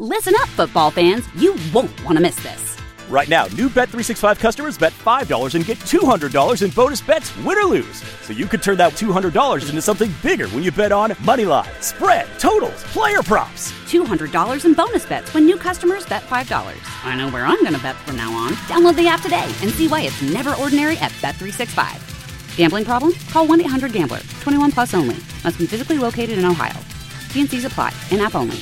Listen up, football fans. You won't want to miss this. Right now, new Bet365 customers bet $5 and get $200 in bonus bets, win or lose. So you could turn that $200 into something bigger when you bet on money line, spread, totals, player props. $200 in bonus bets when new customers bet $5. I know where I'm going to bet from now on. Download the app today and see why it's never ordinary at Bet365. Gambling problem? Call 1-800-GAMBLER. 21 plus only. Must be physically located in Ohio. T&Cs apply. In-app only.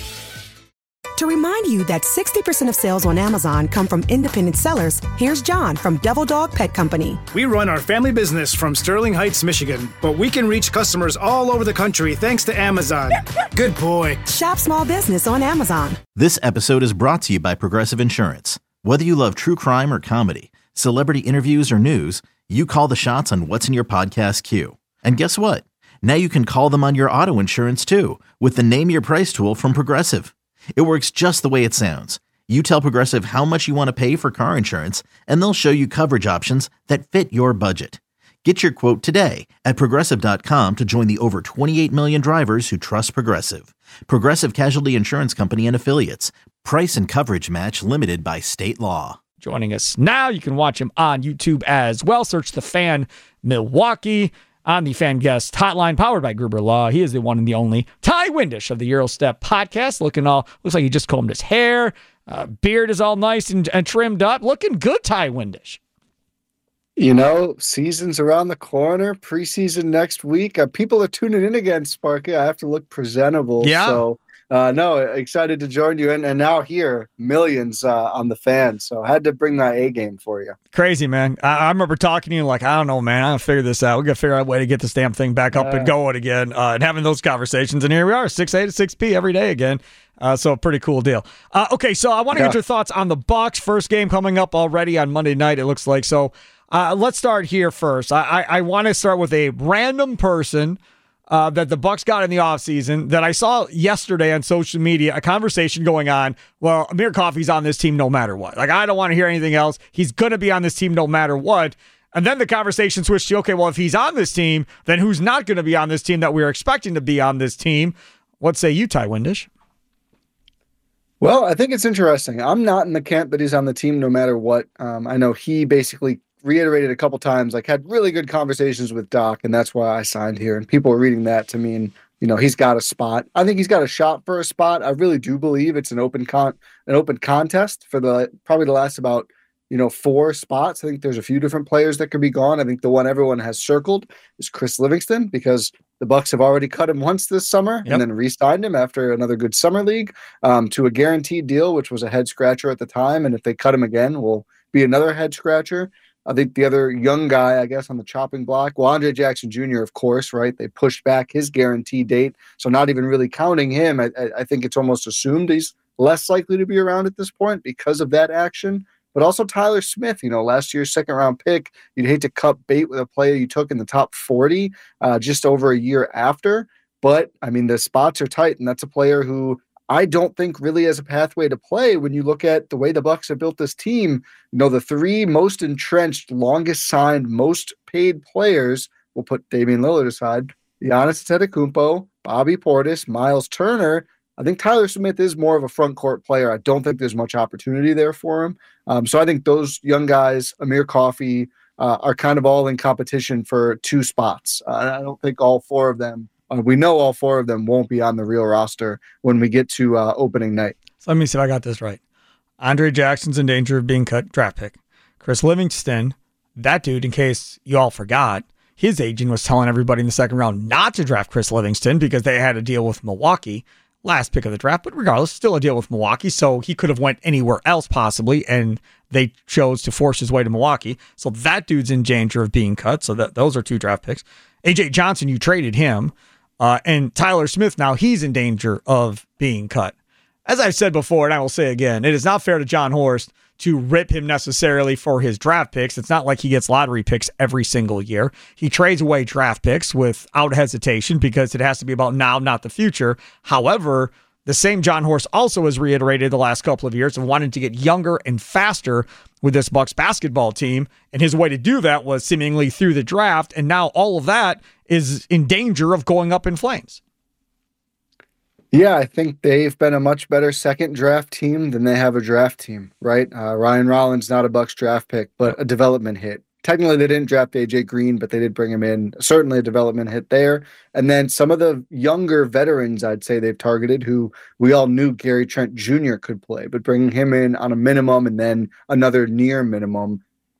To remind you that 60% of sales on Amazon come from independent sellers, here's John from Devil Dog Pet Company. We run our family business from Sterling Heights, Michigan, but we can reach customers all over the country thanks to Amazon. Good boy. Shop small business on Amazon. This episode is brought to you by Progressive Insurance. Whether you love true crime or comedy, celebrity interviews or news, you call the shots on what's in your podcast queue. And guess what? Now you can call them on your auto insurance too with the Name Your Price tool from Progressive. It works just the way it sounds. You tell Progressive how much you want to pay for car insurance, and they'll show you coverage options that fit your budget. Get your quote today at Progressive.com to join the over 28 million drivers who trust Progressive. Progressive Casualty Insurance Company and Affiliates. Price and coverage match limited by state law. Joining us now, you can watch him on YouTube as well. Search The Fan Milwaukee on the Fan Guest Hotline, powered by Gruber Law. He is the one and the only Ty Windish of the Eurostep podcast. Looks like he just combed his hair. Beard is all nice and trimmed up. Looking good, Ty Windish. You know, season's around the corner. Preseason next week. People are tuning in again, Sparky. I have to look presentable. Yeah. So, no, excited to join you. And now here, millions on the Fan. So I had to bring my A game for you. Crazy, man. I remember talking to you like, I don't know, man. I got to figure this out. We got to figure out a way to get this damn thing back up and going again and having those conversations. And here we are, 6A to 6P every day again. So a pretty cool deal. Okay, so I want to get your thoughts on the Bucs. First game coming up already on Monday night, it looks like. So let's start here first. I want to start with a random person that the Bucs got in the offseason that I saw yesterday on social media, a conversation going on. Well, Amir Coffey's on this team no matter what. Like, I don't want to hear anything else. He's going to be on this team no matter what. And then the conversation switched to, okay, well, if he's on this team, then who's not going to be on this team that we were expecting to be on this team? What say you, Ty Windish? Well, I think it's interesting. I'm not in the camp that he's on the team no matter what. I know he basically reiterated a couple times, like, had really good conversations with Doc, and that's why I signed here. And people are reading that to mean, you know, he's got a spot. I think he's got a shot for a spot. I really do believe it's an open contest for probably the last about, 4 spots. I think there's a few different players that could be gone. I think the one everyone has circled is Chris Livingston, because the Bucs have already cut him once this summer and then re-signed him after another good summer league to a guaranteed deal, which was a head scratcher at the time. And if they cut him again, will be another head scratcher. I think the other young guy, I guess, on the chopping block, well, Andre Jackson Jr., of course, right? They pushed back his guarantee date. So not even really counting him. I think it's almost assumed he's less likely to be around at this point because of that action. But also Tyler Smith, last year's second-round pick. You'd hate to cut bait with a player you took in the top 40 just over a year after. But, I mean, the spots are tight, and that's a player who I don't think really has a pathway to play when you look at the way the Bucs have built this team. The 3 most entrenched, longest signed, most paid players, we'll put Damian Lillard aside, Giannis Antetokounmpo, Bobby Portis, Miles Turner. I think Tyler Smith is more of a front court player. I don't think there's much opportunity there for him. So I think those young guys, Amir Coffey, are kind of all in competition for 2 spots. I don't think all 4 of them, we know all 4 of them won't be on the real roster when we get to opening night. So let me see if I got this right. Andre Jackson's in danger of being cut, draft pick. Chris Livingston, that dude, in case you all forgot, his agent was telling everybody in the second round not to draft Chris Livingston because they had a deal with Milwaukee. Last pick of the draft, but regardless, still a deal with Milwaukee, so he could have went anywhere else possibly, and they chose to force his way to Milwaukee. So that dude's in danger of being cut, so those are 2 draft picks. A.J. Johnson, you traded him, and Tyler Smith, now he's in danger of being cut. As I've said before, and I will say again, it is not fair to John Horst to rip him necessarily for his draft picks. It's not like he gets lottery picks every single year. He trades away draft picks without hesitation because it has to be about now, not the future. However, the same John Horst also has reiterated the last couple of years of wanting to get younger and faster with this Bucs basketball team, and his way to do that was seemingly through the draft, and now all of that is in danger of going up in flames. Yeah, I think they've been a much better second draft team than they have a draft team, right? Ryan Rollins, not a Bucs draft pick, but a development hit. Technically, they didn't draft AJ Green, but they did bring him in. Certainly a development hit there. And then some of the younger veterans, I'd say they've targeted, who we all knew Gary Trent Jr. could play, but bringing him in on a minimum and then another near minimum,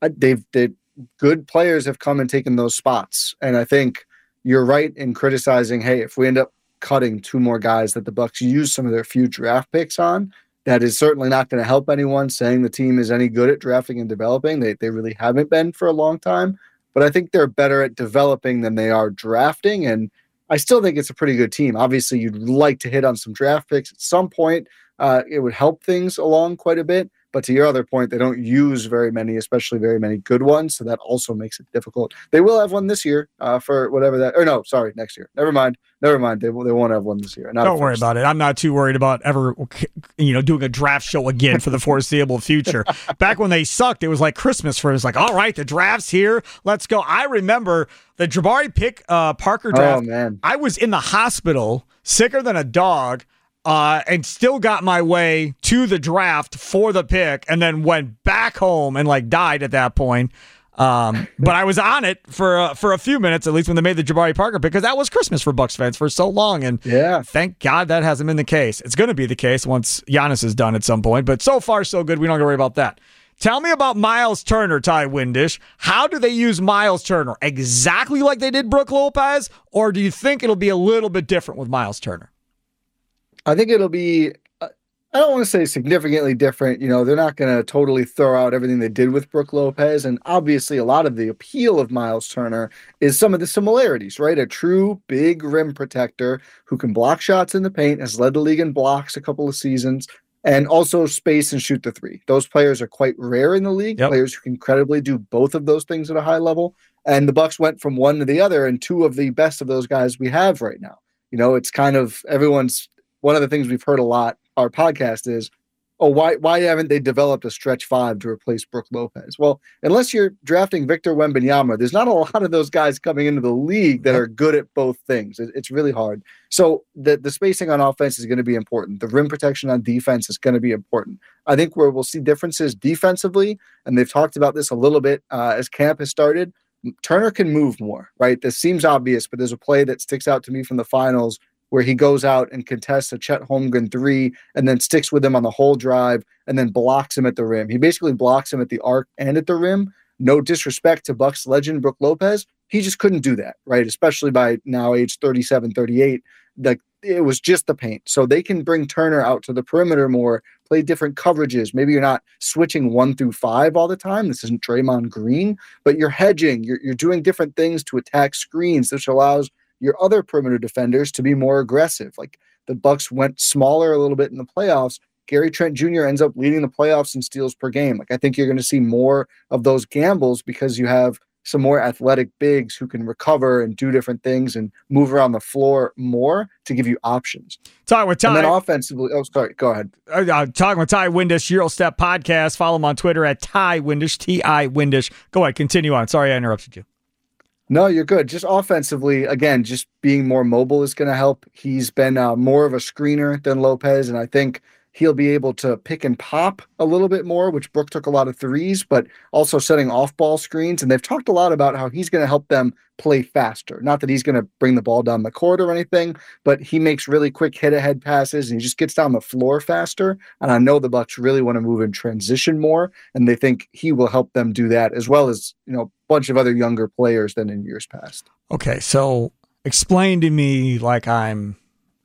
good players have come and taken those spots. And I think you're right in criticizing, hey, if we end up cutting two more guys that the Bucs use some of their few draft picks on, that is certainly not going to help anyone saying the team is any good at drafting and developing. They really haven't been for a long time, but I think they're better at developing than they are drafting. And I still think it's a pretty good team. Obviously, you'd like to hit on some draft picks at some point. It would help things along quite a bit. But to your other point, they don't use very many, especially very many good ones. So that also makes it difficult. They will have one this year for whatever that, or no, sorry, next year. Never mind. They won't have one this year. Don't worry about it. I'm not too worried about ever, doing a draft show again for the foreseeable future. Back when they sucked, it was like Christmas for us. Like, all right, the draft's here. Let's go. I remember the Jabari Parker draft. Oh, man. I was in the hospital, sicker than a dog. And still got my way to the draft for the pick and then went back home and died at that point. But I was on it for a few minutes, at least when they made the Jabari Parker pick, because that was Christmas for Bucs fans for so long. And thank God that hasn't been the case. It's going to be the case once Giannis is done at some point. But so far, so good. We don't have to worry about that. Tell me about Miles Turner, Ty Windish. How do they use Miles Turner? Exactly like they did Brook Lopez? Or do you think it'll be a little bit different with Miles Turner? I think it'll be, I don't want to say significantly different. They're not going to totally throw out everything they did with Brook Lopez. And obviously, a lot of the appeal of Miles Turner is some of the similarities, right? A true big rim protector who can block shots in the paint, has led the league in blocks a couple of seasons, and also space and shoot the three. Those players are quite rare in the league, players who can credibly do both of those things at a high level. And the Bucs went from one to the other, and two of the best of those guys we have right now. It's kind of one of the things we've heard a lot, our podcast is, why haven't they developed a stretch five to replace Brook Lopez? Well, unless you're drafting Victor Wembanyama, there's not a lot of those guys coming into the league that are good at both things. It's really hard. So the spacing on offense is going to be important. The rim protection on defense is going to be important. I think where we'll see differences defensively, and they've talked about this a little bit as camp has started, Turner can move more, right? This seems obvious, but there's a play that sticks out to me from the finals where he goes out and contests a Chet Holmgren three and then sticks with him on the whole drive and then blocks him at the rim. He basically blocks him at the arc and at the rim. No disrespect to Bucs legend Brook Lopez. He just couldn't do that, right? Especially by now age 37, 38. It was just the paint. So they can bring Turner out to the perimeter more, play different coverages. Maybe you're not switching 1 through 5 all the time. This isn't Draymond Green, but you're hedging. You're doing different things to attack screens, which allows your other perimeter defenders to be more aggressive. Like the Bucs went smaller a little bit in the playoffs. Gary Trent Jr. ends up leading the playoffs in steals per game. I think you're going to see more of those gambles because you have some more athletic bigs who can recover and do different things and move around the floor more to give you options. Talking with Ty. And then offensively, go ahead. Talking with Ty Windish, Euro Step Podcast. Follow him on Twitter at Ty Windish, T-I Windish. Go ahead, continue on. Sorry I interrupted you. No, you're good. Just offensively, again, just being more mobile is going to help. He's been more of a screener than Lopez, and I think he'll be able to pick and pop a little bit more, which Brook took a lot of threes, but also setting off-ball screens. And they've talked a lot about how he's going to help them play faster. Not that he's going to bring the ball down the court or anything, but he makes really quick hit-ahead passes, and he just gets down the floor faster. And I know the Bucs really want to move in transition more, and they think he will help them do that, as well as, a bunch of other younger players than in years past. Okay, so explain to me like I'm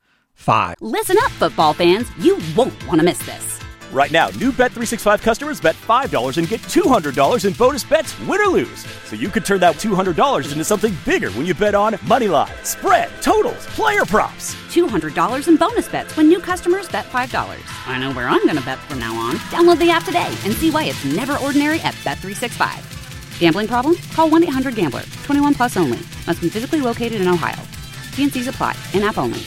5. Listen up, football fans. You won't want to miss this. Right now, new Bet365 customers bet $5 and get $200 in bonus bets, win or lose. So you could turn that $200 into something bigger when you bet on Moneyline, spread, totals, player props. $200 in bonus bets when new customers bet $5. I know where I'm going to bet from now on. Download the app today and see why it's never ordinary at Bet365. Gambling problem? Call 1-800-GAMBLER. 21 plus only. Must be physically located in Ohio. T&Cs apply. In-app only.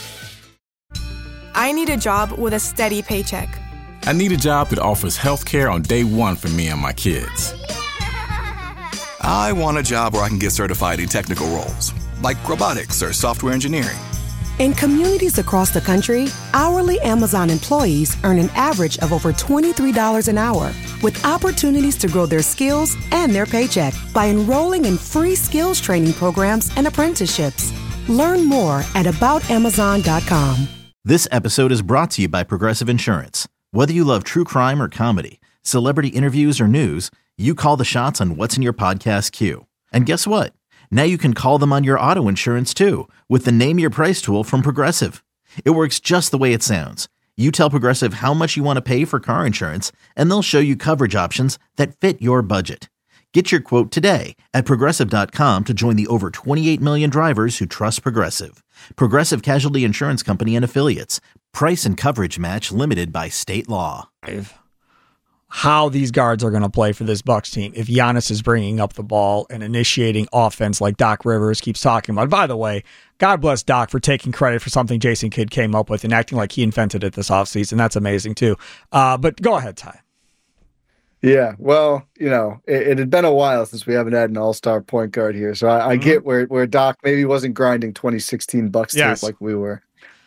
I need a job with a steady paycheck. I need a job that offers health care on day one for me and my kids. I want a job where I can get certified in technical roles, like robotics or software engineering. In communities across the country, hourly Amazon employees earn an average of over $23 an hour, with opportunities to grow their skills and their paycheck by enrolling in free skills training programs and apprenticeships. Learn more at aboutamazon.com. This episode is brought to you by Progressive Insurance. Whether you love true crime or comedy, celebrity interviews or news, you call the shots on what's in your podcast queue. And guess what? Now you can call them on your auto insurance too with the Name Your Price tool from Progressive. It works just the way it sounds. You tell Progressive how much you want to pay for car insurance, and they'll show you coverage options that fit your budget. Get your quote today at Progressive.com to join the over 28 million drivers who trust Progressive. Progressive Casualty Insurance Company and Affiliates. Price and coverage match limited by state law. How these guards are going to play for this Bucks team if Giannis is bringing up the ball and initiating offense like Doc Rivers keeps talking about. By the way, God bless Doc for taking credit for something Jason Kidd came up with and acting like he invented it this offseason. That's amazing too. But go ahead, Ty. Yeah, well, it had been a while since we haven't had an all-star point guard here, so I get where Doc maybe wasn't grinding 2016 Bucks tape like we were.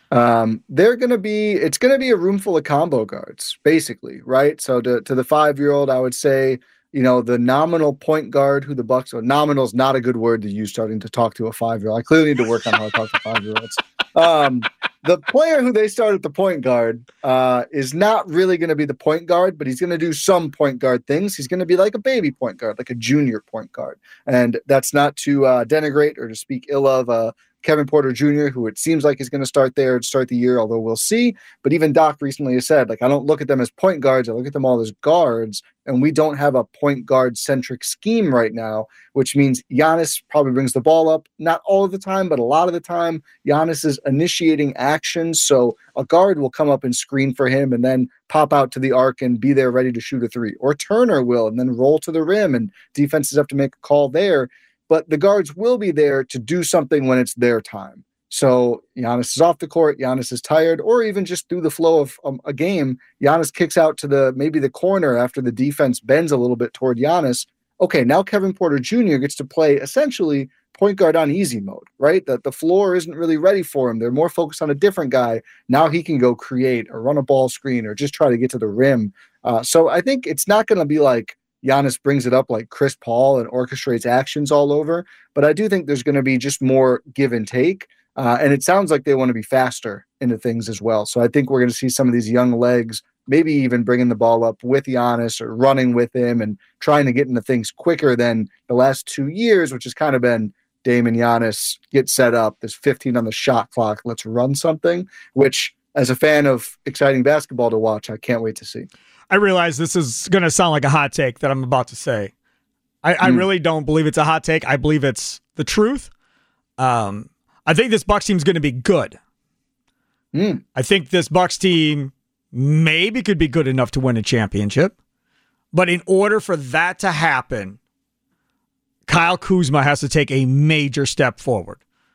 It's going to be a room full of combo guards, basically, right? So to the 5-year-old, I would say, the nominal point guard who the Bucks, or nominal is not a good word to use starting to talk to a 5-year-old. I clearly need to work on how I talk to 5-year-olds. The player who they start at the point guard is not really going to be the point guard, but he's going to do some point guard things. He's going to be like a baby point guard, like a junior point guard. And that's not to denigrate or to speak ill of Kevin Porter Jr., who it seems like is going to start there to start the year, although we'll see. But even Doc recently has said, I don't look at them as point guards. I look at them all as guards, and we don't have a point guard-centric scheme right now, which means Giannis probably brings the ball up, not all of the time, but a lot of the time. Giannis is initiating action, so a guard will come up and screen for him and then pop out to the arc and be there ready to shoot a three. Or Turner will, and then roll to the rim, and defenses have to make a call there. But the guards will be there to do something when it's their time. So Giannis is off the court, Giannis is tired, or even just through the flow of a game, Giannis kicks out to maybe the corner after the defense bends a little bit toward Giannis. Okay, now Kevin Porter Jr. gets to play essentially point guard on easy mode, right? That the floor isn't really ready for him. They're more focused on a different guy. Now he can go create or run a ball screen or just try to get to the rim. So I think it's not going to be like Giannis brings it up like Chris Paul and orchestrates actions all over. But I do think there's going to be just more give and take. And it sounds like they want to be faster into things as well. So I think we're going to see some of these young legs, maybe even bringing the ball up with Giannis or running with him and trying to get into things quicker than the last 2 years, which has kind of been Dame and Giannis get set up. There's 15 on the shot clock. Let's run something, which as a fan of exciting basketball to watch, I can't wait to see. I realize this is going to sound like a hot take that I'm about to say. I really don't believe it's a hot take. I believe it's the truth. I think this Bucks team is going to be good. I think this Bucks team maybe could be good enough to win a championship. But in order for that to happen, Kyle Kuzma has to take a major step forward.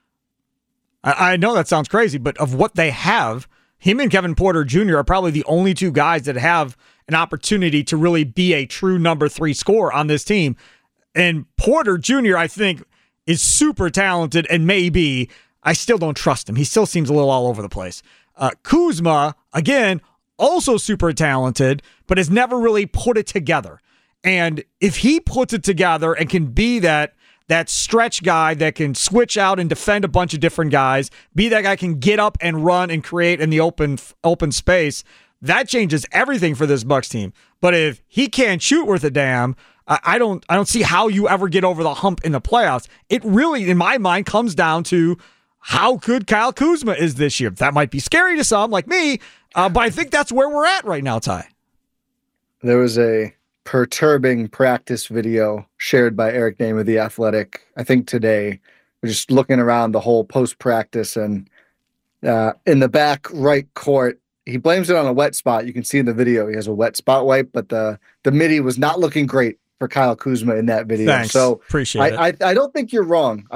I know that sounds crazy, but of what they have, him and Kevin Porter Jr. are probably the only two guys that have an opportunity to really be a true number 3 scorer on this team. And Porter Jr., I think, is super talented, and maybe I still don't trust him. He still seems a little all over the place. Kuzma, again, also super talented, but has never really put it together. And if he puts it together and can be that stretch guy that can switch out and defend a bunch of different guys, be that guy can get up and run and create in the open space, that changes everything for this Bucks team. But if he can't shoot worth a damn, I don't see how you ever get over the hump in the playoffs. It really, in my mind, comes down to how good Kyle Kuzma is this year. That might be scary to some like me, but I think that's where we're at right now, Ty. There was a perturbing practice video shared by Eric Name of The Athletic, I think today. We're just looking around the whole post-practice, and in the back right court, he blames it on a wet spot. You can see in the video he has a wet spot wipe, but the midi was not looking great for Kyle Kuzma in that video. Thanks. So appreciate it. I don't think you're wrong.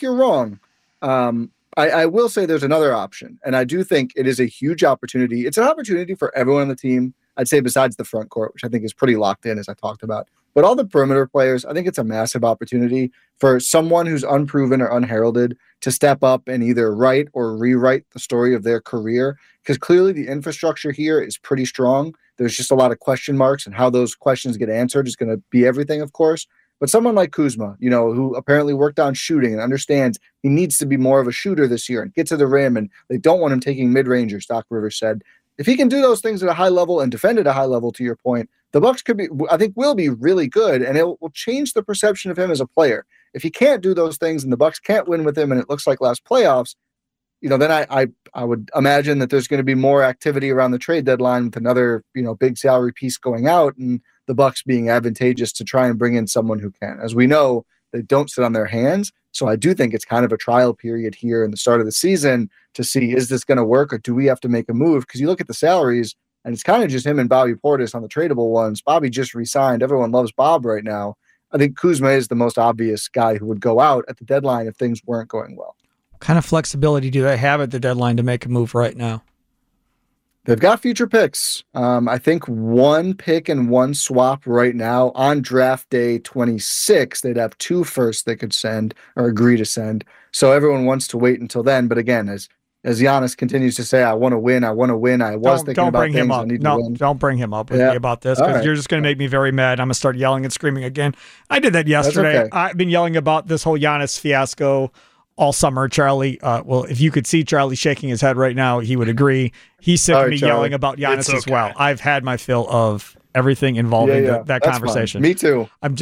I will say there's another option, and I do think it is a huge opportunity. It's an opportunity for everyone on the team I'd say besides the front court, which I think is pretty locked in, as I talked about. But all the perimeter players, I think it's a massive opportunity for someone who's unproven or unheralded to step up and either write or rewrite the story of their career, because clearly the infrastructure here is pretty strong. There's just a lot of question marks, and how those questions get answered is going to be everything, of course. But someone like Kuzma, who apparently worked on shooting and understands he needs to be more of a shooter this year and get to the rim, and they don't want him taking mid-rangers, Doc Rivers said. If he can do those things at a high level and defend at a high level, to your point, the Bucks will be really good, and it will change the perception of him as a player. If he can't do those things and the Bucks can't win with him, and it looks like last playoffs, then I would imagine that there's going to be more activity around the trade deadline with another, big salary piece going out, and the Bucks being advantageous to try and bring in someone who can. As we know, they don't sit on their hands. So I do think it's kind of a trial period here in the start of the season to see, is this going to work, or do we have to make a move? Because you look at the salaries, and it's kind of just him and Bobby Portis on the tradable ones. Bobby just re-signed. Everyone loves Bob right now. I think Kuzma is the most obvious guy who would go out at the deadline if things weren't going well. What kind of flexibility do they have at the deadline to make a move right now? They've got future picks. I think 1 pick and 1 swap right now. On draft day 26, they'd have 2 firsts they could send or agree to send. So everyone wants to wait until then. But again, as Giannis continues to say, I want to win. I was thinking about things I need to win. Don't bring him up with me about this, because you're just going to make me very mad. I'm going to start yelling and screaming again. I did that yesterday. Okay. I've been yelling about this whole Giannis fiasco all summer. Charlie, if you could see Charlie shaking his head right now, he would agree. He's sick of me yelling about Giannis as well. I've had my fill of everything involving that conversation. Fine. Me too. I'm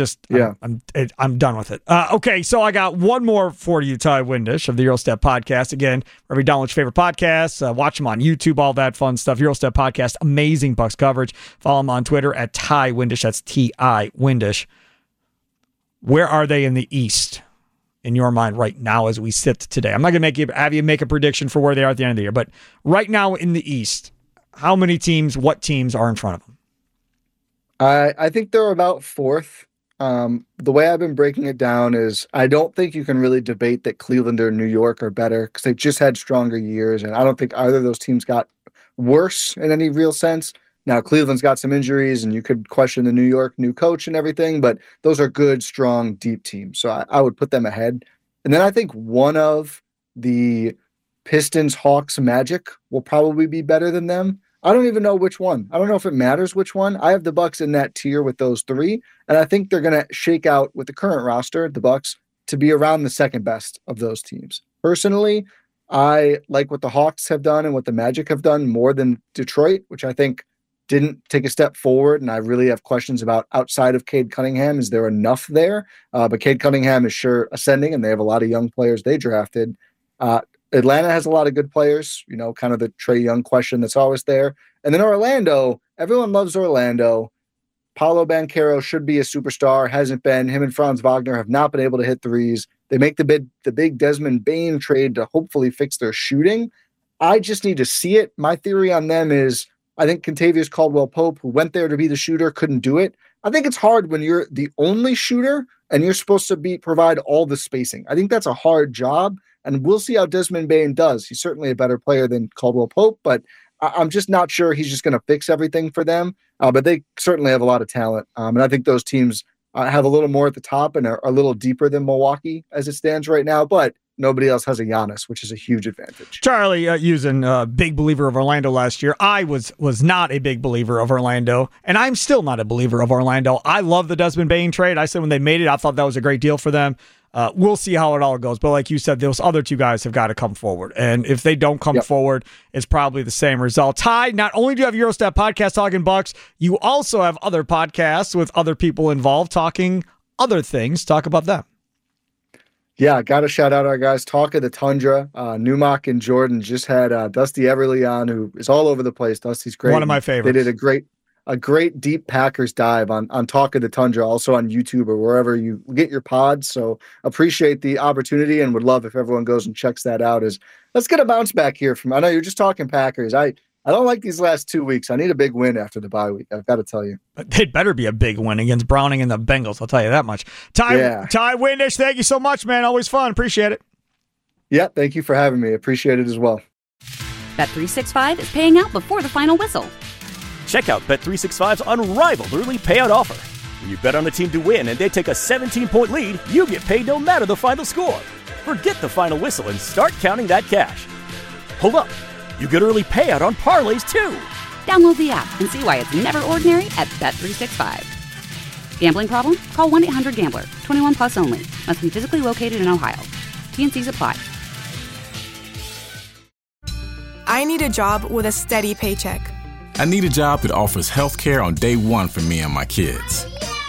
done with it. Okay, so I got one more for you, Ty Windish of the Eurostep Podcast. Again, wherever you download your favorite podcasts, watch them on YouTube, all that fun stuff. Eurostep Podcast, amazing Bucks coverage. Follow him on Twitter at Ty Windish. That's T-I Windish. Where are they in the East, in your mind, right now as we sit today? I'm not going to have you make a prediction for where they are at the end of the year, but right now in the East, how many teams, what teams are in front of them? I think they're about 4th. The way I've been breaking it down is I don't think you can really debate that Cleveland or New York are better, because they just had stronger years, and I don't think either of those teams got worse in any real sense. Now, Cleveland's got some injuries, and you could question the New York new coach and everything, but those are good, strong, deep teams. So I would put them ahead. And then I think one of the Pistons, Hawks, Magic will probably be better than them. I don't even know which one. I don't know if it matters which one. I have the Bucks in that tier with those 3, and I think they're going to shake out with the current roster, the Bucks, to be around the second best of those teams. Personally, I like what the Hawks have done and what the Magic have done more than Detroit, which I think didn't take a step forward, and I really have questions about outside of Cade Cunningham. Is there enough there? But Cade Cunningham is sure ascending, and they have a lot of young players they drafted. Atlanta has a lot of good players, kind of the Trae Young question that's always there. And then Orlando, everyone loves Orlando. Paolo Banchero should be a superstar, hasn't been. Him and Franz Wagner have not been able to hit threes. They make the big Desmond Bane trade to hopefully fix their shooting. I just need to see it. My theory on them is I think Kentavious Caldwell-Pope, who went there to be the shooter, couldn't do it. I think it's hard when you're the only shooter and you're supposed to provide all the spacing. I think that's a hard job. And we'll see how Desmond Bane does. He's certainly a better player than Caldwell-Pope, but I'm just not sure he's just going to fix everything for them. But they certainly have a lot of talent. And I think those teams have a little more at the top and are a little deeper than Milwaukee as it stands right now. But nobody else has a Giannis, which is a huge advantage. Charlie, using big believer of Orlando last year. I was not a big believer of Orlando, and I'm still not a believer of Orlando. I love the Desmond Bane trade. I said when they made it, I thought that was a great deal for them. We'll see how it all goes. But like you said, those other 2 guys have got to come forward. And if they don't come forward, it's probably the same result. Ty, not only do you have Eurostep Podcast talking Bucks, you also have other podcasts with other people involved talking other things. Talk about them. Yeah, got to shout out our guys. Talk of the Tundra. Newmark and Jordan just had Dusty Everly on, who is all over the place. Dusty's great. One of my favorites. They did a great deep Packers dive on Talk of the Tundra, also on YouTube or wherever you get your pods. So appreciate the opportunity and would love if everyone goes and checks that out. Let's get a bounce back here from, I know you're just talking Packers. I don't like these last 2 weeks. I need a big win after the bye week. I've got to tell you. It better be a big win against Browning and the Bengals. I'll tell you that much. Ty Windish, thank you so much, man. Always fun. Appreciate it. Yeah, thank you for having me. Appreciate it as well. Bet365 is paying out before the final whistle. Check out Bet365's unrivaled early payout offer. When you bet on a team to win and they take a 17-point lead, you get paid no matter the final score. Forget the final whistle and start counting that cash. Hold up. You get early payout on parlays, too. Download the app and see why it's never ordinary at Bet365. Gambling problem? Call 1-800-GAMBLER. 21 plus only. Must be physically located in Ohio. T&Cs apply. I need a job with a steady paycheck. I need a job that offers health care on day one for me and my kids.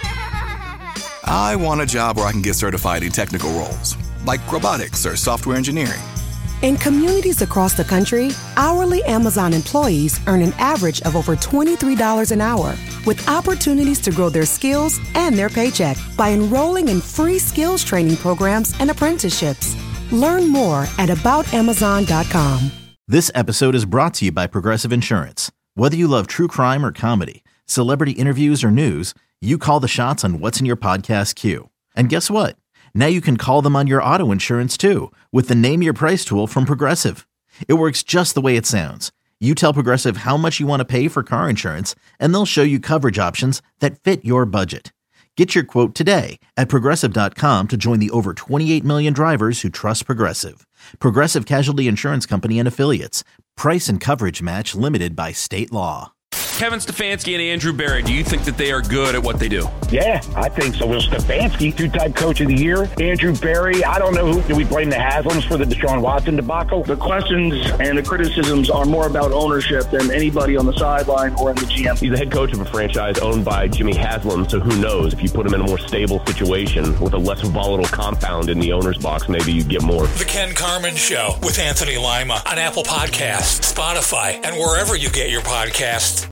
I want a job where I can get certified in technical roles, like robotics or software engineering. In communities across the country, hourly Amazon employees earn an average of over $23 an hour, with opportunities to grow their skills and their paycheck by enrolling in free skills training programs and apprenticeships. Learn more at aboutamazon.com. This episode is brought to you by Progressive Insurance. Whether you love true crime or comedy, celebrity interviews or news, you call the shots on what's in your podcast queue. And guess what? Now you can call them on your auto insurance too with the Name Your Price tool from Progressive. It works just the way it sounds. You tell Progressive how much you want to pay for car insurance, and they'll show you coverage options that fit your budget. Get your quote today at Progressive.com to join the over 28 million drivers who trust Progressive. Progressive Casualty Insurance Company and Affiliates. Price and coverage match limited by state law. Kevin Stefanski and Andrew Berry, do you think that they are good at what they do? Yeah, I think so. Will Stefanski, two-time coach of the year. Andrew Berry, I don't know who. Do we blame the Haslams for the Deshaun Watson debacle? The questions and the criticisms are more about ownership than anybody on the sideline or in the GM. He's the head coach of a franchise owned by Jimmy Haslam, so who knows? If you put him in a more stable situation with a less volatile compound in the owner's box, maybe you get more. The Ken Carman Show with Anthony Lima on Apple Podcasts, Spotify, and wherever you get your podcasts.